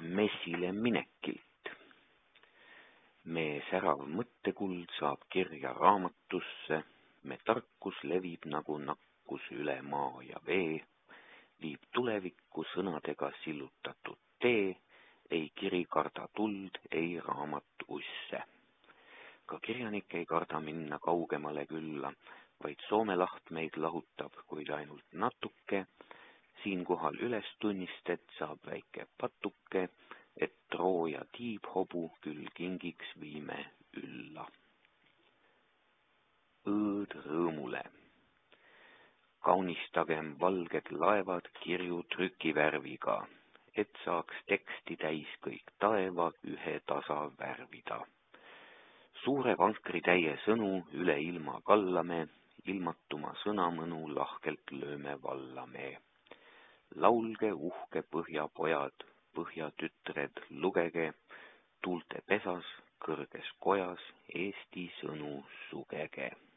messile minekilt. Me särav mõttekuld saab kirja raamatusse, me tarkus levib nagu nakkus üle maa ja vee, viib tulevikku sõnadega sillutatud tee, ei kiri karda tuld, ei raamat usse. Ka kirjanik ei karda minna kaugemale külla, vaid Soome laht meid lahutab, kuid ainult natuke. Siinkohal üles tunnistet saab väike patuke, et Trooja tiibhobu küll kingiks viime ülla. Õõd rõõmule. Kaunistagem valged laevad kirju trükivärviga, et saaks teksti täis kõik taeva ühe tasa värvida. Suure vankritäie sõnu üle ilma kallame, ilmatuma sõnamõnu lahkelt lööme vallame. Laulge uhke põhjapojad, põhjatütred, lugege, tuulte pesas, kõrges kojas Eesti sõnu sugege.